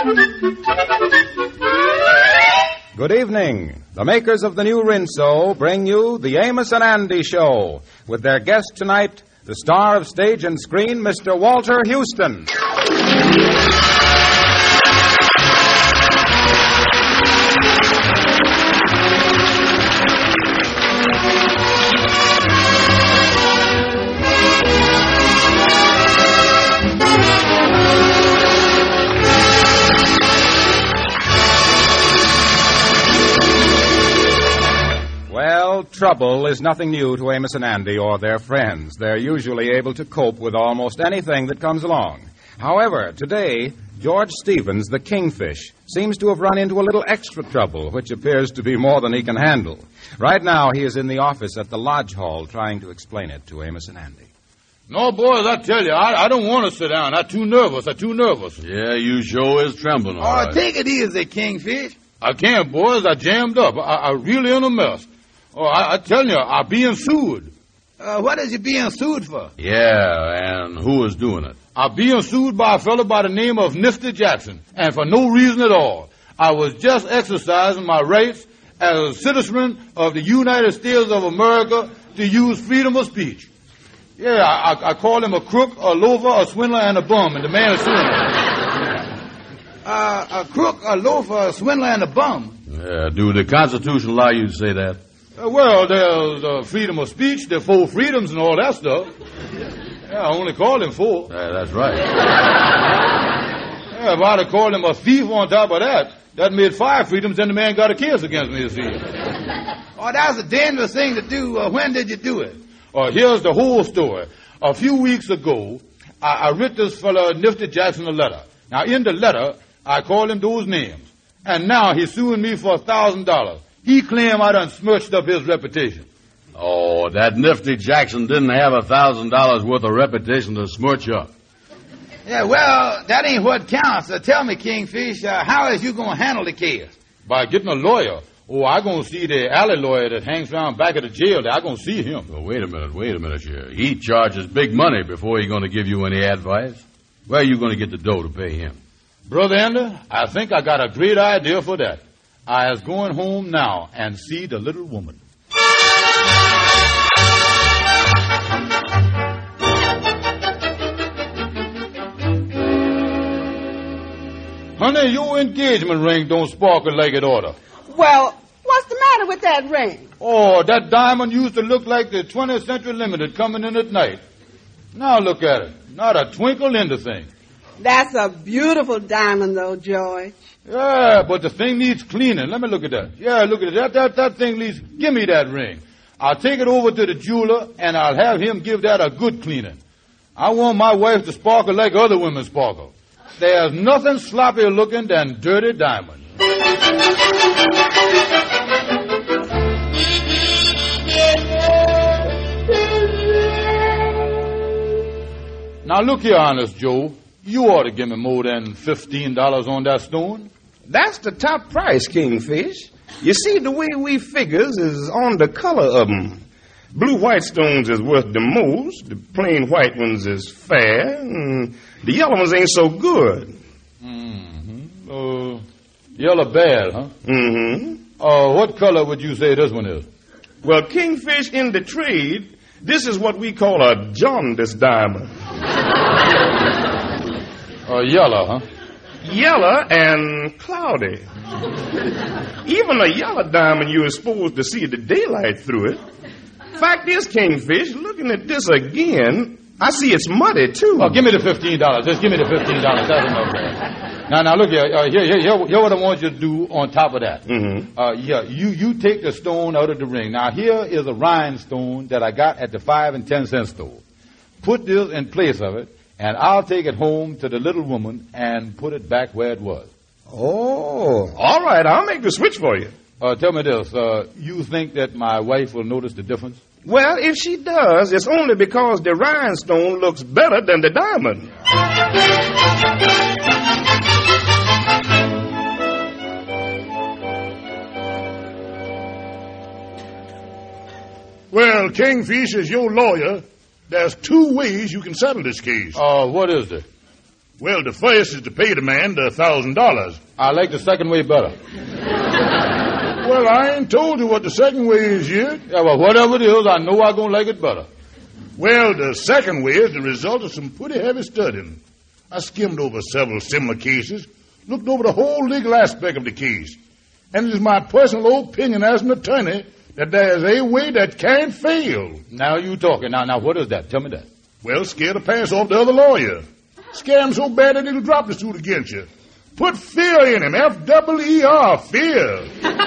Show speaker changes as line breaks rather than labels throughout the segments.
Good evening. The makers of the new Rinso bring you the Amos and Andy Show with their guest tonight, the star of stage and screen, Mr. Walter Houston. Trouble is nothing new to Amos and Andy or their friends. They're usually able to cope with almost anything that comes along. However, today, George Stevens, the Kingfish, seems to have run into a little extra trouble, which appears to be more than he can handle. Right now, he is in the office at the Lodge Hall trying to explain it to Amos and Andy.
No, boys, I tell you, I don't want to sit down. I'm too nervous.
Yeah, you sure is trembling, all right.
Take it easy, Kingfish.
I can't, boys. I jammed up. I really in a mess. Oh, I tell you, I'm being sued.
What is you being sued for?
Yeah, and who is doing it?
I'm being sued by a fellow by the name of Nifty Jackson, and for no reason at all. I was just exercising my rights as a citizen of the United States of America to use freedom of speech. Yeah, I call him a crook, a loafer, a swindler, and a bum, and the man is suing me.
A crook, a loafer, a swindler, and a bum?
Yeah, do the Constitution allow you to say that?
Well, there's freedom of speech, there's 4 freedoms and all that stuff. Yeah, I only called him 4.
Yeah, that's right.
Yeah, if I'd have called him a thief on top of that, that made 5 freedoms, then the man got a case against me, you see.
Oh, that's a dangerous thing to do. When did you do it?
Here's the whole story. A few weeks ago, I writ this fellow Nifty Jackson a letter. Now, in the letter, I called him those names. And now he's suing me for $1,000. He claimed I done smirched up his reputation.
Oh, that Nifty Jackson didn't have $1,000 worth of reputation to smirch up.
Yeah, well, that ain't what counts. Tell me, Kingfish, how is you going to handle the case?
By getting a lawyer. Oh, I going to see the alley lawyer that hangs around back of the jail. I going to see him.
Well, wait a minute here. He charges big money before he's going to give you any advice. Where are you going to get the dough to pay him?
Brother Ender, I think I got a great idea for that. I is going home now and see the little woman. Honey, your engagement ring don't sparkle like it oughta.
Well, what's the matter with that ring?
Oh, that diamond used to look like the 20th Century Limited coming in at night. Now look at it. Not a twinkle in the thing.
That's a beautiful diamond, though, George.
Yeah, but the thing needs cleaning. Let me look at that. Yeah, look at it. That thing needs... Give me that ring. I'll take it over to the jeweler, and I'll have him give that a good cleaning. I want my wife to sparkle like other women sparkle. There's nothing sloppier looking than dirty diamond. Now, look here, Honest Joe. You ought to give me more than $15 on that stone.
That's the top price, Kingfish. You see, the way we figures is on the color of them. Blue-white stones is worth the most. The plain white ones is fair. And the yellow ones ain't so good.
Yellow bad, huh? What color would you say this one is?
Well, Kingfish, in the trade, this is what we call a jaundice diamond.
Yellow, huh?
Yellow and cloudy. Even a yellow diamond, you're supposed to see the daylight through it. Fact is, Kingfish, looking at this again, I see it's muddy, too.
Oh, give me the $15. Just give me the $15. That's enough. Now, look here. Here what I want you to do on top of that. You take the stone out of the ring. Now, here is a rhinestone that I got at the 5 and 10 cent store. Put this in place of it, and I'll take it home to the little woman and put it back where it was.
Oh, all right. I'll make the switch for you.
Tell me this. You think that my wife will notice the difference?
Well, if she does, it's only because the rhinestone looks better than the diamond.
Well, Kingfish is your lawyer. There's 2 ways you can settle this case.
What is it?
Well, the first is to pay the man the $1,000.
I like the second way better.
Well, I ain't told you what the second way is yet.
Yeah, well, whatever it is, I know I'm going to like it better.
Well, the second way is the result of some pretty heavy studying. I skimmed over several similar cases, looked over the whole legal aspect of the case, and it is my personal opinion as an attorney that there is a way that can't fail.
Now you talking. Now, what is that? Tell me that.
Well, scare the pants off the other lawyer. Scare him so bad that he'll drop the suit against you. Put fear in him. F-E-E-R, fear.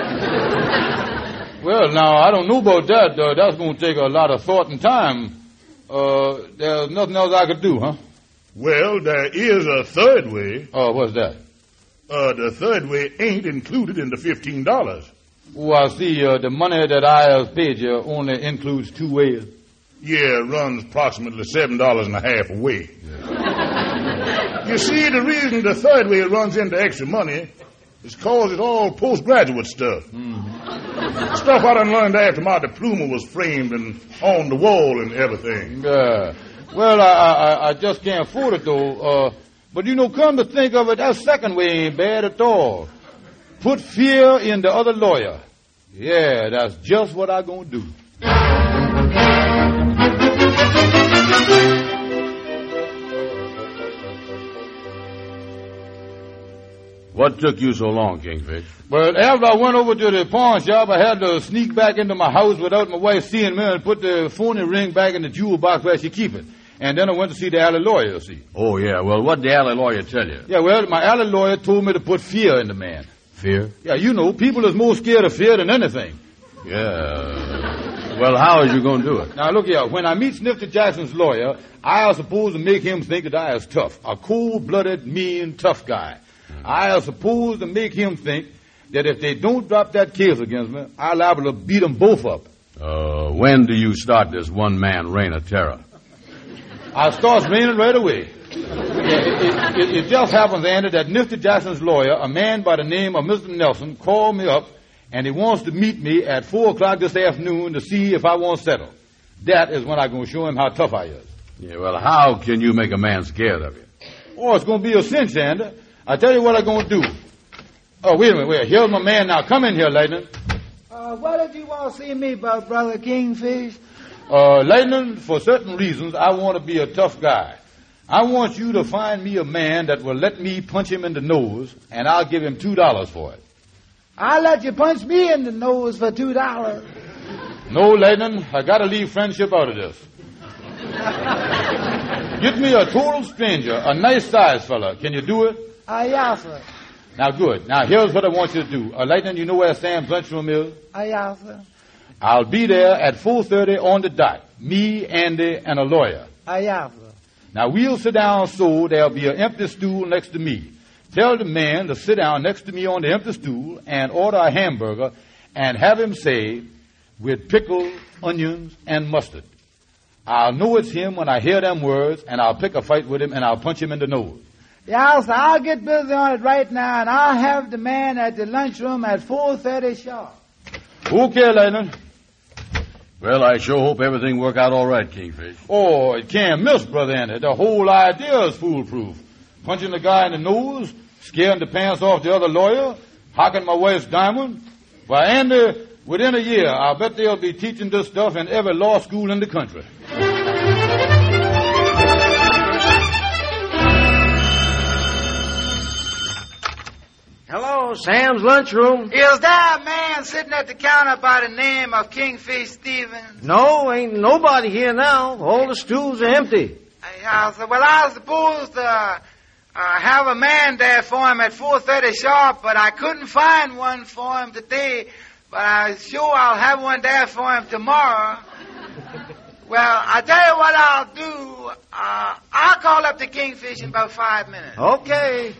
Well, now, I don't know about that. That's going to take a lot of thought and time. There's nothing else I could do, huh?
Well, there is a third way.
Oh, what's that?
The third way ain't included in the $15.
Oh, I see. The money that I have paid you only includes 2 ways.
Yeah, runs approximately $7.50 a way. Yeah. You see, the reason the third way runs into extra money is because it's all postgraduate stuff. Mm-hmm. Stuff I done learned after my diploma was framed and on the wall and everything.
Yeah. Well, I just can't afford it, though. But, come to think of it, that second way ain't bad at all. Put fear in the other lawyer. Yeah, that's just what I'm going to do.
What took you so long, Kingfish?
Well, after I went over to the pawn shop, I had to sneak back into my house without my wife seeing me and put the phony ring back in the jewel box where she keep it. And then I went to see the alley lawyer, see.
Oh, yeah. Well, what did the alley lawyer tell you?
Yeah, well, my alley lawyer told me to put fear in the man.
Fear?
Yeah, people is more scared of fear than anything.
Yeah. Well, how is you going to do it?
Now, look here. When I meet Snifter Jackson's lawyer, I am supposed to make him think that I is tough. A cold-blooded, mean, tough guy. I am supposed to make him think that if they don't drop that case against me, I'm liable to beat them both up.
When do you start this one-man reign of terror?
I start raining right away. It just happens, Andy, that Mr. Jackson's lawyer, a man by the name of Mr. Nelson, called me up, and he wants to meet me at 4 o'clock this afternoon to see if I want to settle. That is when I'm going to show him how tough I is.
Yeah, well, how can you make a man scared of you?
Oh, it's going to be a cinch, Andy. I tell you what I'm going to do. Oh, wait a minute. Here's my man now. Come in here, Lightning.
What did you want to see me about, Brother Kingfish?
Lightning, for certain reasons, I want to be a tough guy. I want you to find me a man that will let me punch him in the nose, and I'll give him $2 for it.
I'll let you punch me in the nose for $2.
No, Lightning, I got to leave friendship out of this. Get me a total stranger, a nice-sized fella. Can you do it?
Yes, sir.
Now, good. Now, here's what I want you to do. Lightning, you know where Sam's lunchroom is?
Yes, sir.
I'll be there at 4:30 on the dot. Me, Andy, and a lawyer.
Yes, sir.
Now, we'll sit down so there'll be an empty stool next to me. Tell the man to sit down next to me on the empty stool and order a hamburger and have him say, with pickles, onions, and mustard. I'll know it's him when I hear them words, and I'll pick a fight with him, and I'll punch him in the nose.
Yes, sir. I'll get busy on it right now, and I'll have the man at the lunchroom at 4:30 sharp.
Okay, Lightning.
Well, I sure hope everything work out all right, Kingfish.
Oh, it can't miss, Brother Andy. The whole idea is foolproof. Punching the guy in the nose, scaring the pants off the other lawyer, hocking my wife's diamond. Why, Andy, within a year, I bet they'll be teaching this stuff in every law school in the country.
Hello, Sam's lunchroom.
Is there a man sitting at the counter by the name of Kingfish Stevens?
No, ain't nobody here now. All the stools are empty.
Well, I was supposed to have a man there for him at 4:30 sharp, but I couldn't find one for him today. But I'm sure I'll have one there for him tomorrow. Well, I tell you what I'll do. I'll call up the Kingfish in about 5 minutes.
Okay.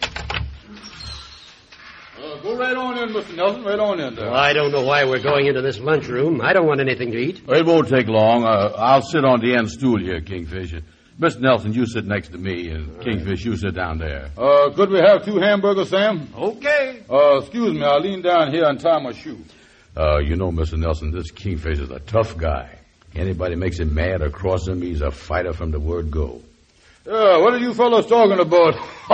Go right on in, Mr. Nelson. Right on in there.
Well, I don't know why we're going into this lunchroom. I don't want anything to eat.
It won't take long. I'll sit on the end stool here, Kingfish. Mr. Nelson, you sit next to me, and Kingfish, you sit down there.
Could we have 2 hamburgers, Sam?
Okay.
Excuse me. I'll lean down here and tie my shoe.
You know, Mr. Nelson, this Kingfish is a tough guy. Anybody makes him mad or cross him, he's a fighter from the word go.
What are you fellows talking about?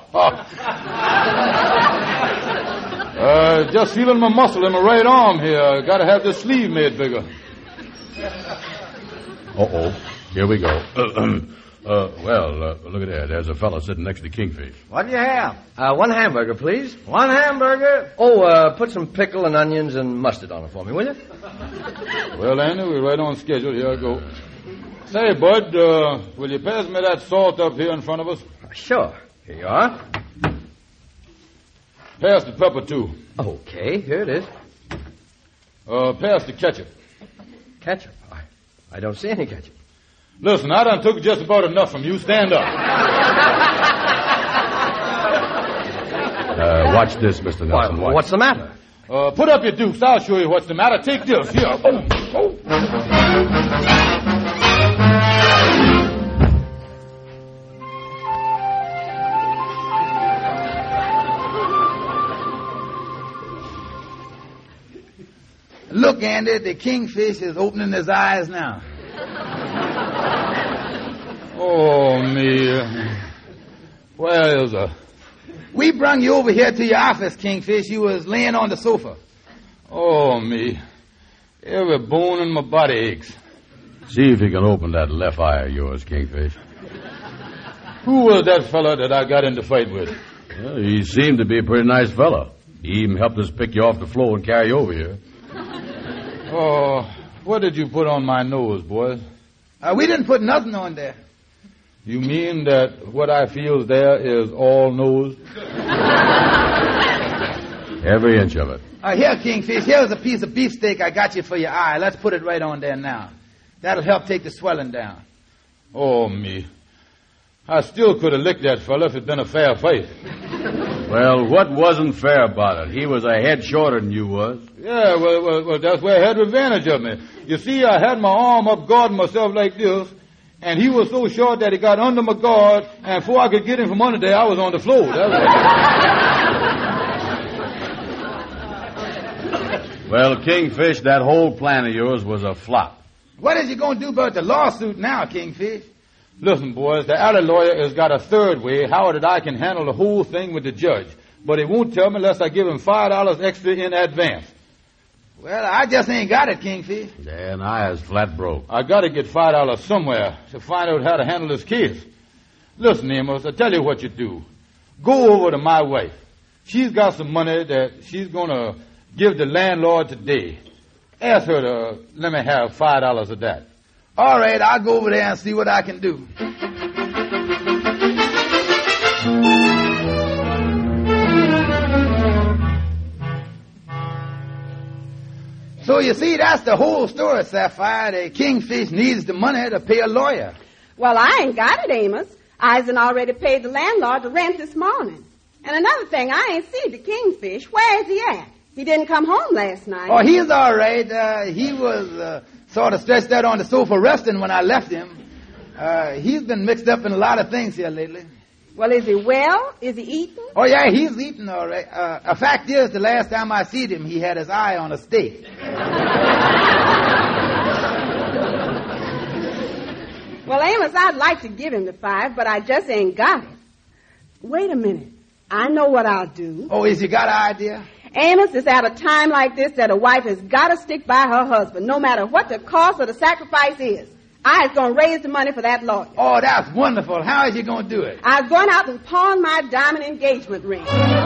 Just feeling my muscle in my right arm here. Got to have this sleeve made bigger.
Uh-oh. Here we go. Look at that. There's a fellow sitting next to Kingfish.
What do you have? One hamburger, please. One hamburger. Oh, put some pickle and onions and mustard on it for me, will you?
Well, Andy, we're right on schedule. Here I go. Say, Bud, will you pass me that salt up here in front of us?
Sure. Here you are.
Pass the pepper, too.
Okay, here it is.
Pass the ketchup.
Ketchup? I don't see any ketchup.
Listen, I done took just about enough from you. Stand up.
Watch this, Mr. Nelson. Watch.
What's the matter?
Put up your dukes. I'll show you what's the matter. Take this. Here.
Look, Andy, the kingfish is opening his eyes now.
Oh, me. Where is her?
We brung you over here to your office, Kingfish. You was laying on the sofa.
Oh, me. Every bone in my body aches.
See if you can open that left eye of yours, Kingfish.
Who was that fella that I got in the fight with?
Well, he seemed to be a pretty nice fella. He even helped us pick you off the floor and carry you over here.
Oh, what did you put on my nose, boys?
We didn't put nothing on there.
You mean that what I feel there is all nose?
Every inch of it.
Here, Kingfish, here's a piece of beefsteak I got you for your eye. Let's put it right on there now. That'll help take the swelling down.
Oh, me. I still could have licked that fella if it'd been a fair fight.
Well, what wasn't fair about it? He was a head shorter than you was.
Yeah, well, that's where he had advantage of me. You see, I had my arm up guarding myself like this, and he was so short that he got under my guard, and before I could get him from under there, I was on the floor.
Well, Kingfish, that whole plan of yours was a flop.
What is you going to do about the lawsuit now, Kingfish?
Listen, boys, the alley lawyer has got a third way how that I can handle the whole thing with the judge. But he won't tell me unless I give him $5 extra in advance.
Well, I just ain't got it, Kingfish.
Yeah, and I is flat broke.
I got to get $5 somewhere to find out how to handle this case. Listen, Amos, I tell you what you do. Go over to my wife. She's got some money that she's going to give the landlord today. Ask her to let me have $5 of that.
All right, I'll go over there and see what I can do. So you see, that's the whole story, Sapphire. The Kingfish needs the money to pay a lawyer.
Well, I ain't got it, Amos. I's already paid the landlord the rent this morning. And another thing, I ain't seen the Kingfish. Where is he at? He didn't come home last night.
Oh, he's all right. He was sort of stretched out on the sofa resting when I left him. He's been mixed up in a lot of things here lately.
Well, is he well? Is he eating?
Oh, yeah, he's eating all right. A fact is, the last time I seen him, he had his eye on a steak.
Well, Amos, I'd like to give him the $5, but I just ain't got it. Wait a minute. I know what I'll do.
Oh, has he got an idea?
Amos, it's at a time like this that a wife has got to stick by her husband, no matter what the cost or the sacrifice is. I was going to raise the money for that lawyer.
Oh, that's wonderful. How is you going to do it?
I was going out and pawn my diamond engagement ring.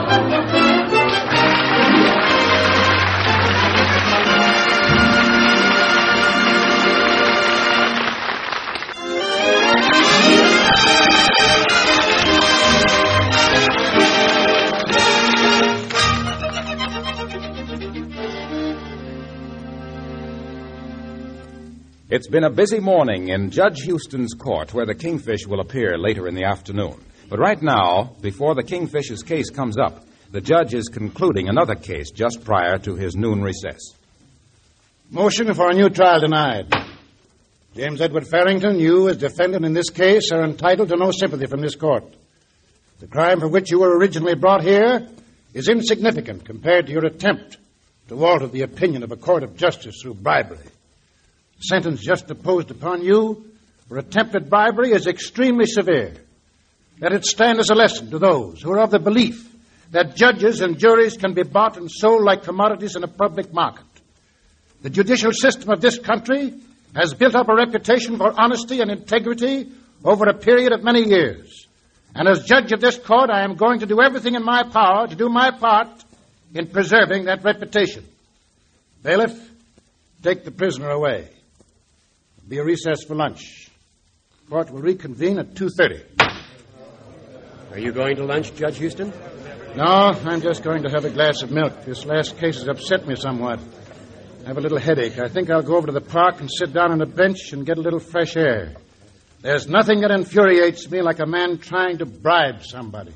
It's been a busy morning in Judge Houston's court, where the Kingfish will appear later in the afternoon. But right now, before the Kingfish's case comes up, the judge is concluding another case just prior to his noon recess.
Motion for a new trial denied. James Edward Farrington, you as defendant in this case are entitled to no sympathy from this court. The crime for which you were originally brought here is insignificant compared to your attempt to alter the opinion of a court of justice through bribery. The sentence just imposed upon you for attempted bribery is extremely severe. let it stand as a lesson to those who are of the belief that judges and juries can be bought and sold like commodities in a public market. The judicial system of this country has built up a reputation for honesty and integrity over a period of many years. And as judge of this court, I am going to do everything in my power to do my part in preserving that reputation. Bailiff, take the prisoner away. There'll be a recess for lunch. Court will reconvene at 2:30.
Are you going to lunch, Judge Houston?
No, I'm just going to have a glass of milk. This last case has upset me somewhat. I have a little headache. I think I'll go over to the park and sit down on a bench and get a little fresh air. There's nothing that infuriates me like a man trying to bribe somebody.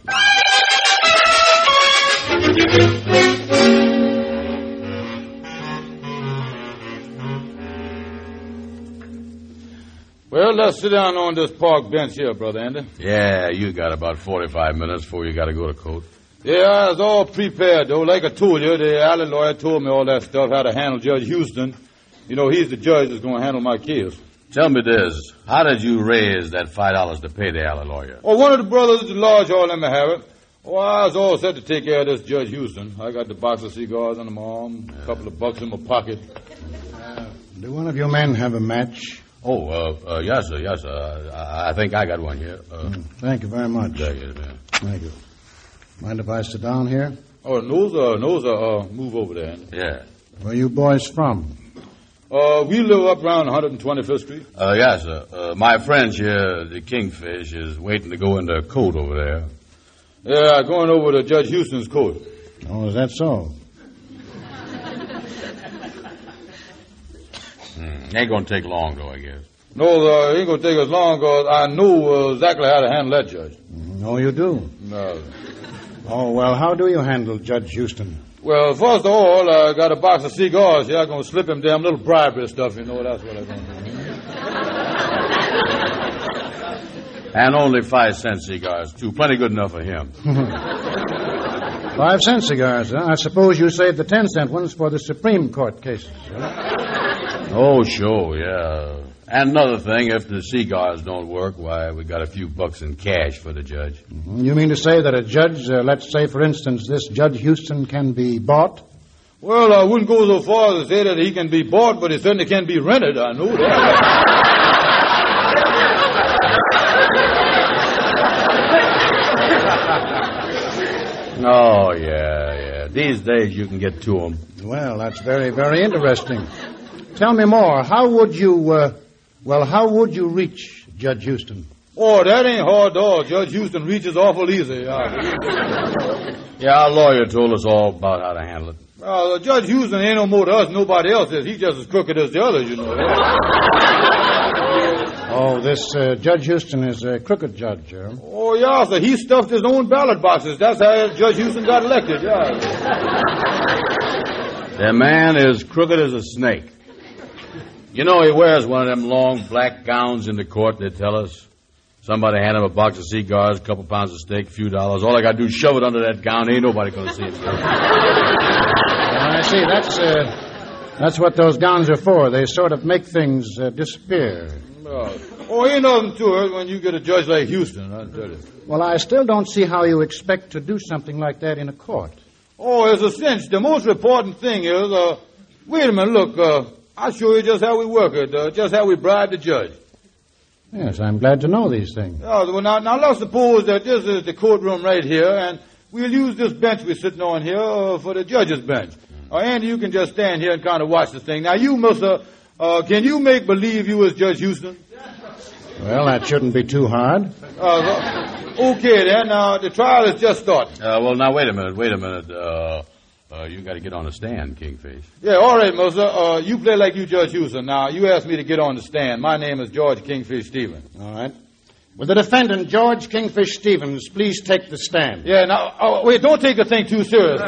Well, let's sit down on this park bench here, Brother Andy.
Yeah, you got about 45 minutes before you got to go to court.
Yeah, I was all prepared, though. Like I told you, the alley lawyer told me all that stuff, how to handle Judge Houston. You know, he's the judge that's going to handle my case.
Tell me this. How did you raise that $5 to pay the alley lawyer?
Oh, one of the brothers at the lodge hall let me have it. Oh, I was all set to take care of this Judge Houston. I got the box of cigars under my arm, a couple of bucks in my pocket.
Do one of you men have a match?
Oh, yes, sir, yes, sir. I think I got one here.
Thank you very much.
There you go.
Thank you. Mind if I sit down here?
Oh, no, sir. Move over there.
Yeah.
Where are you boys from?
We live up around 125th Street.
Yes, sir. My friend here, the Kingfish, is waiting to go into court over there.
Yeah, going over to Judge Houston's court.
Oh, is that so?
Ain't going to take long, though, I guess.
No, it ain't going to take us long, because I know exactly how to handle that judge.
No, you do?
No.
Oh, well, how do you handle Judge Houston?
Well, first of all, I got a box of cigars here. I'm going to slip him damn little bribery stuff, you know. That's what I'm going to do.
And only 5-cent cigars, too. Plenty good enough for him.
5-cent cigars, huh? I suppose you saved the 10-cent ones for the Supreme Court cases, huh?
Oh, sure, yeah. And another thing, if the cigars don't work, why, we got a few bucks in cash for the judge.
Mm-hmm. You mean to say that a judge, let's say, for instance, this Judge Houston can be bought?
Well, I wouldn't go so far as to say that he can be bought, but he certainly can be rented. I know that.
Oh, yeah. These days you can get to them.
Well, that's very, very interesting. Tell me more. How would you reach Judge Houston?
Oh, that ain't hard at all. Judge Houston reaches awful easy.
Yeah, our lawyer told us all about how to handle it.
Judge Houston ain't no more to us than nobody else is. He's just as crooked as the others, you know.
Oh, this Judge Houston is a crooked judge, huh?
Oh, yeah, sir. He stuffed his own ballot boxes. That's how Judge Houston got elected, yeah.
The man is crooked as a snake. You know, he wears one of them long black gowns in the court, they tell us. Somebody hand him a box of cigars, a couple pounds of steak, a few dollars. All I got to do is shove it under that gown. Ain't nobody going to see it.
I see. That's what those gowns are for. They sort of make things disappear.
Oh, ain't nothing to it when you get a judge like Houston, I'll tell you.
Well, I still don't see how you expect to do something like that in a court.
Oh, it's a cinch. The most important thing is, wait a minute, look, I'll show you just how we work it, just how we bribe the judge.
Yes, I'm glad to know these things.
Well, now let's suppose that this is the courtroom right here, and we'll use this bench we're sitting on here for the judge's bench. Andy, you can just stand here and kind of watch the thing. Now, you, mister, can you make believe you was Judge Houston?
Well, that shouldn't be too hard.
Okay, then. The trial has just started.
Well, now, wait a minute. You got to get on the stand, Kingfish.
Yeah, all right, mister. You play like you Judge Houston. Now, you asked me to get on the stand. My name is George Kingfish Stevens.
All right. Will the defendant, George Kingfish Stevens, please take the stand?
Yeah, now, wait, don't take the thing too serious.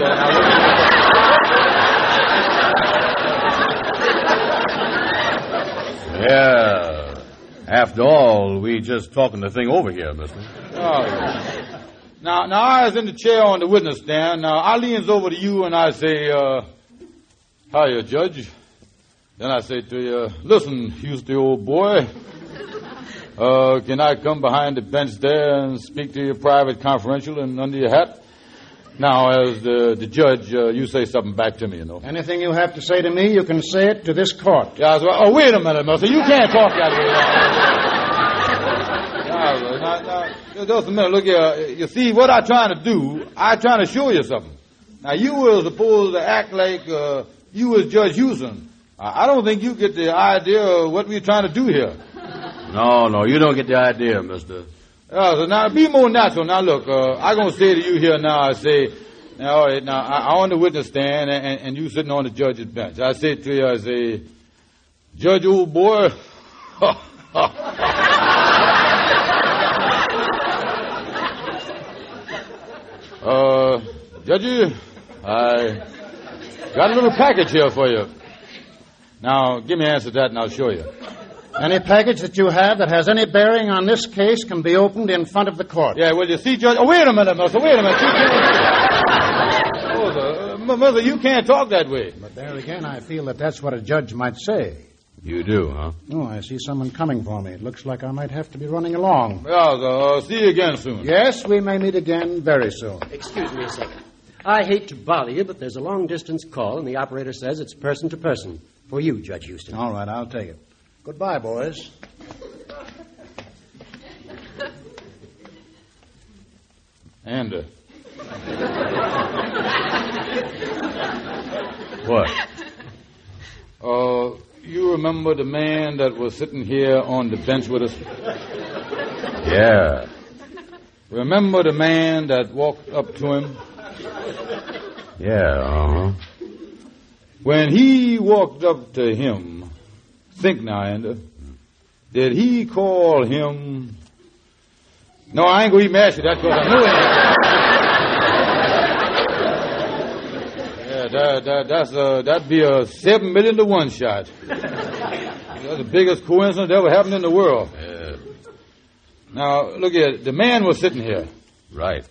Yeah. After all, we just talking the thing over here, mister.
Oh, yeah. Now, I was in the chair on the witness stand. Now, I leans over to you and I say, hiya, Judge. Then I say to you, listen, Houston, old boy, Can I come behind the bench there and speak to you private, confidential, and under your hat? Now, as the judge, you say something back to me, you know.
Anything you have to say to me, you can say it to this court.
Yeah, oh, wait a minute, mister. You can't talk that way. Now, just a minute. Look here. You see, what I'm trying to do, I'm trying to show you something. Now, you were supposed to act like you was Judge Houston. I don't think you get the idea of what we're trying to do here.
No, you don't get the idea, mister.
So now, be more natural. Now, look, I'm going to say to you here now, I say, all right, now, I'm on the witness stand, and you sitting on the judge's bench. I say to you, I say, Judge, old boy, Judge, I got a little package here for you. Now, give me an answer to that, and I'll show you.
Any package that you have that has any bearing on this case can be opened in front of the court.
Yeah, well, you see, Judge... Oh, wait a minute, mister. Wait a minute. Mister, you can't talk that way.
But there again, I feel that that's what a judge might say.
You do, huh?
Oh, I see someone coming for me. It looks like I might have to be running along.
Yeah, see you again soon.
Yes, we may meet again very soon.
Excuse me a second. I hate to bother you, but there's a long-distance call, and the operator says it's person to person. For you, Judge Houston.
All right, I'll take it. Goodbye, boys.
And,
What?
You remember the man that was sitting here on the bench with us?
Yeah.
Remember the man that walked up to him?
Yeah, uh-huh.
When he walked up to him, think now, Ender, did he call him... No, I ain't going to even ask you that because I know it. That'd be a 7 million to 1 shot. That's the biggest coincidence that ever happened in the world.
Yeah.
Now, look here. The man was sitting here.
Right.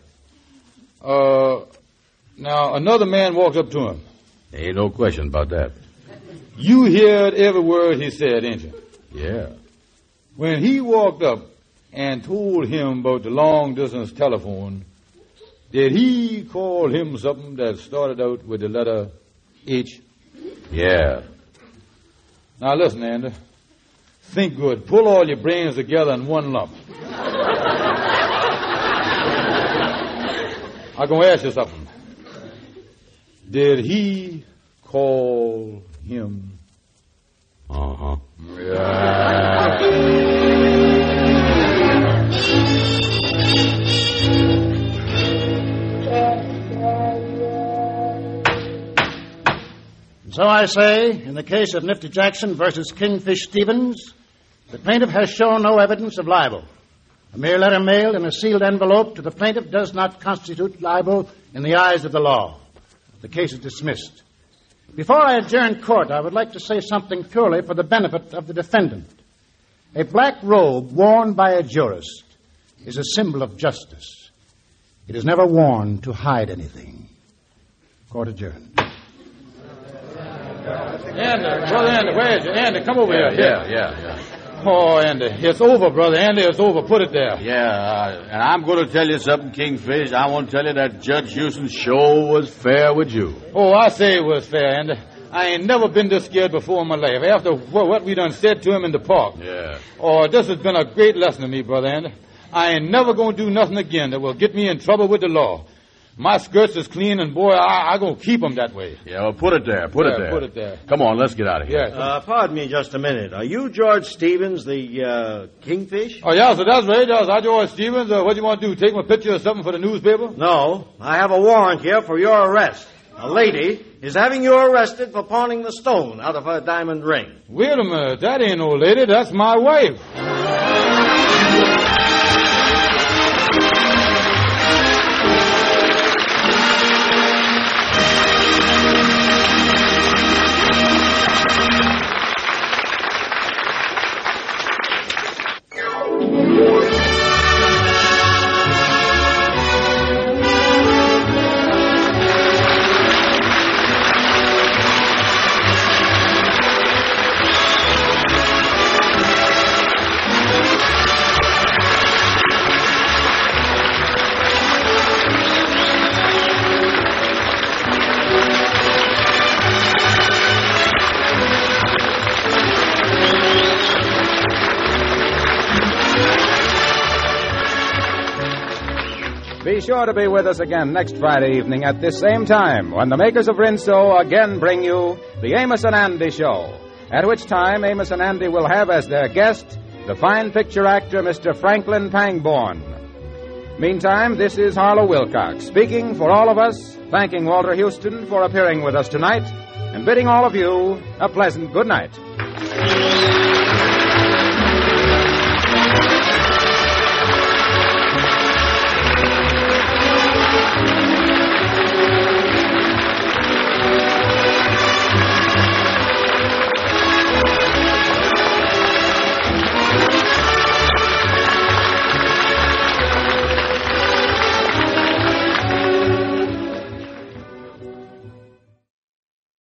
Now, another man walked up to him.
Ain't no question about that.
You heard every word he said, ain't you?
Yeah.
When he walked up and told him about the long-distance telephone, did he call him something that started out with the letter H?
Yeah.
Now, listen, Andy. Think good. Pull all your brains together in one lump. I'm going to ask you something. Did he call him?
Uh-huh.
Yeah.
So I say, in the case of Nifty Jackson versus Kingfish Stevens, the plaintiff has shown no evidence of libel. A mere letter mailed in a sealed envelope to the plaintiff does not constitute libel in the eyes of the law. The case is dismissed. Before I adjourn court, I would like to say something purely for the benefit of the defendant. A black robe worn by a jurist is a symbol of justice. It is never worn to hide anything. Court adjourned.
Andy, brother Andy, where's you? Andy, come over here.
Yeah.
Oh, Andy, it's over, brother. Andy, it's over. Put it there.
Yeah, and I'm going to tell you something, Kingfish. I want to tell you that Judge Houston's show was fair with you.
Oh, I say it was fair, Andy. I ain't never been this scared before in my life. After what we done said to him in the park.
Yeah.
Oh, this has been a great lesson to me, brother Andy. I ain't never going to do nothing again that will get me in trouble with the law. My skirts is clean, and boy, I going to keep them that way.
Yeah, well, put it there. Put it there. Come on, let's get out of here.
Yeah.
Pardon me just a minute. Are you George Stevens, the Kingfish?
Oh, yeah, so that's right. I'm George Stevens. What do you want to do, take my picture or something for the newspaper?
No, I have a warrant here for your arrest. A lady is having you arrested for pawning the stone out of her diamond ring.
Wait a minute. That ain't no lady. That's my wife.
Be sure to be with us again next Friday evening at this same time when the makers of Rinso again bring you the Amos and Andy Show, at which time Amos and Andy will have as their guest the fine picture actor Mr. Franklin Pangborn. Meantime, this is Harlow Wilcox speaking for all of us, thanking Walter Houston for appearing with us tonight, and bidding all of you a pleasant good night.